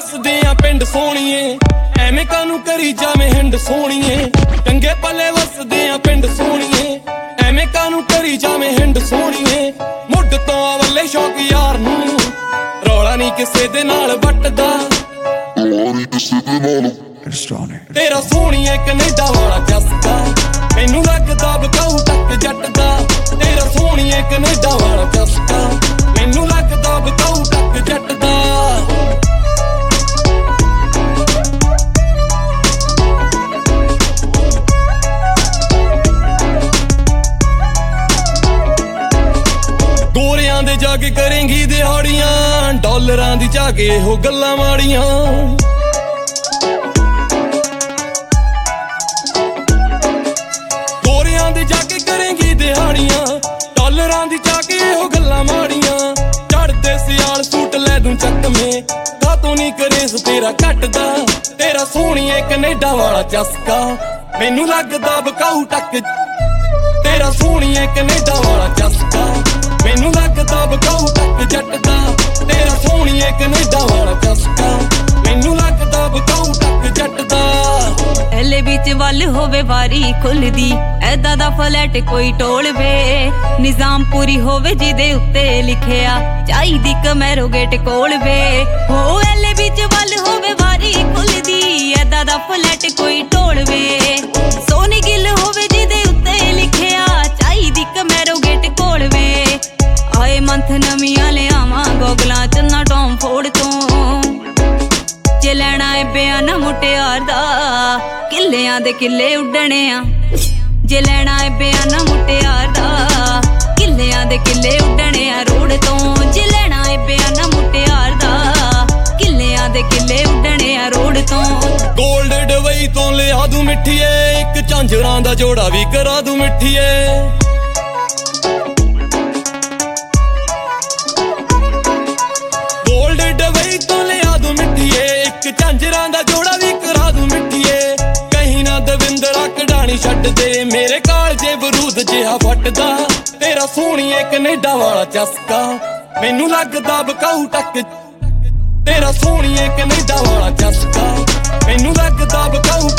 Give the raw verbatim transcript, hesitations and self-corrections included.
ਵਸਦੇ ਆ ਪਿੰਡ ਸੋਹਣੀਏ, ਐਵੇਂ ਕਾਨੂੰ ਕਰੀ ਜਾਵੇਂ ਹਿੰਡ ਸੋਹਣੀਏ। ਚੰਗੇ ਭਲੇ ਵਸਦੇ ਆ ਪਿੰਡ ਸੋਹਣੀਏ, ਐਵੇਂ ਕਾਨੂੰ ਕਰੀ ਜਾਵੇਂ ਹਿੰਡ ਸੋਹਣੀਏ। ਮੁੱਢ ਤੋਂ ਅਵਲੇ ਸ਼ੌਕ ਯਾਰ ਨੂੰ, ਰੌਲਾ ਨਹੀਂ ਕਿਸੇ ਦੇ ਨਾਲ ਵੱਟਦਾ, ਤੇਰਾ ਸੋਹਣੀਏ ਕੈਨੇਡਾ ਵਾਲਾ ਚਸਕਾ। ਮੈਨੂੰ ਲੱਗਦਾ ਬਕਾਊ ਟੱਕ ਜੱਟ ਦਾ, ਤੇਰਾ ਸੋਹਣੀਏ ਕੈਨੇਡਾ ਵਾਲਾ ਚਸਕਾ। ਮੈਨੂੰ ਲੱਗਦਾ ਬਕਾਊ ਟੱਕ ਜੱਟ ਦਾ। ਗੋਰਿਆਂ ਦੇ ਜਾ ਕੇ ਕਰੇਂਗੀ ਦਿਹਾੜੀਆਂ, ਡਾਲਰਾਂ ਦੀ ਜਾ ਕੇ ਇਹੋ ਗੱਲਾਂ ਮਾੜੀਆਂ। ਗੋਰਿਆਂ ਦੇ ਜਾ ਕੇ ਕਰੇਂਗੀ ਦਿਹਾੜੀਆਂ, ਡਾਲਰਾਂ ਦੀ ਜਾ ਕੇ ਇਹੋ ਗੱਲਾਂ ਮਾੜੀਆਂ। ਚੜਦੇ ਸਿਆਲ ਸੂਟ ਲੈ ਦੂੰ ਚੱਕਵੇਂ, ਕਾਤੋਂ ਨੀ ਕਰੇਸ ਤੇਰਾ ਘਟਦਾ, ਤੇਰਾ ਸੋਹਣੀਏ ਕੈਨੇਡਾ ਵਾਲਾ ਚਸਕਾ। ਮੈਨੂੰ ਲੱਗਦਾ ਬਕਾਊ ਟੱਕ, ਤੇਰਾ ਸੋਹਣੀਏ ਕੈਨੇਡਾ ਵਾਲਾ ਚਸਕਾ। ਮੈਨੂੰ ਲੱਗਦਾ ਬਕਾਊ ਟੱਕ ਜੱਟ ਦਾ, ਤੇਰਾ ਸੋਹਣੀਏ ਕੈਨੇਡਾ ਵਾਲਾ ਚਸਕਾ। ਮੈਨੂੰ ਲੱਗਦਾ ਬਕਾਊ ਟੱਕ ਜੱਟ ਦਾ। ਐਲੇ ਵਿੱਚ ਵੱਲ ਹੋਵੇ ਵਾਰੀ ਖੁੱਲਦੀ, ਐਦਾਂ ਦਾ ਫਲੈਟ ਕੋਈ ਟੋਲਵੇ। ਨਿਜ਼ਾਮ ਪੂਰੀ ਹੋਵੇ ਜਿਹਦੇ ਉੱਤੇ ਲਿਖਿਆ, ਚਾਹੀਦੀ ਕਮੈਰੋ ਗੇਟ ਕੋਲ ਵੇ। ਹੋ ਐਲੇ ਵਿੱਚ ਵੱਲ ਹੋਵੇ ਵਾਰੀ ਖੁੱਲਦੀ, ਐਦਾਂ ਦਾ ਫਲੈਟ ਕੋਈ ਟੋਲਵੇ। ਸੋਨੀ ਗਿੱਲ ਹੋਵੇ ਜਿਹਦੇ ਉੱਤੇ ਲਿਖਿਆ, ਚਾਹੀਦੀ ਕਮੈਰੋ ਗੇਟ ਕੋਲ ਵੇ। ਆਏ ਮੰਥ ਨਵੀਆਂ ਲਿਆਵਾਂ ਗੋਗਲਾਂ ਚ ਨਾ ਟੌਮ ਫੋੜ ਤੋਂ, ਜੇ ਲੈਣਾ ਏ ਬਿਆਨਾ ਮੁਟਿਆਰ ਦਾ, ਕਿੱਲਿਆਂ ਦੇ ਕਿੱਲੇ ਉੱਡਣੇ ਆ। ਜੇ ਲੈਣਾ ਏ ਬਿਆਨਾ ਮੁਟਿਆਰ ਦਾ, ਕਿੱਲਿਆਂ ਦੇ ਕਿੱਲੇ ਉੱਡਣੇ ਆ ਰੋਡ ਤੋਂ। ਜੇ ਲੈਣਾ ਏ ਬਿਆਨਾ ਮੁਟਿਆਰ ਦਾ, ਕਿੱਲਿਆਂ ਦੇ ਕਿੱਲੇ ਉੱਡਣੇ ਆ ਰੋਡ ਤੋਂ। ਗੋਲਡ ਡਬਈ ਤੋਂ ਲਿਆ ਦੂੰ ਮਿੱਠੀਏ, ਇੱਕ ਝਾਂਜਰਾਂ ਦਾ ਜੋੜਾ ਵੀ ਕਰਾ ਦੂੰ ਮਿੱਠੀਏ। ਗੋਲਡ ਡਬਈ ਤੋਂ ਲਿਆ ਦੂੰ ਮਿੱਠੀਏ, ਇੱਕ ਝਾਂਜਰਾਂ ਦਾ ਜੋੜਾ ਵੀ ਕਰਾ ਦੂੰ ਮਿੱਠੀਏ। ਕਹੀਂ ਨਾ ਦਵਿੰਦਰਾ ਕਢਾਣੀ ਛੱਡ ਦੇ, ਮੇਰੇ ਕਾਲਜੇ ਬਰੂਦ ਜਿਹਾ ਫੱਟਦਾ, ਤੇਰਾ ਸੋਹਣੀਏ ਕੈਨੇਡਾ ਵਾਲਾ ਚਸਕਾ। ਮੈਨੂੰ ਲੱਗਦਾ ਬਕਾਊ ਟੱਕ, ਤੇਰਾ ਸੋਹਣੀਏ ਕੈਨੇਡਾ ਵਾਲਾ ਚਸਕਾ। ਮੈਨੂੰ ਲੱਗਦਾ ਬਕਾਊ